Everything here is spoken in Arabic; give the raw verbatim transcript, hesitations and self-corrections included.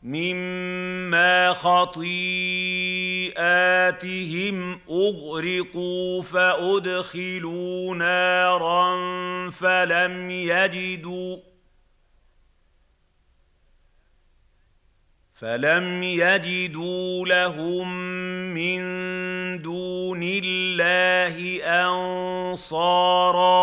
مما خطيئاتهم أغرقوا فأدخلوا نارا فلم يجدوا فلم يجدوا لهم من دون الله أنصارا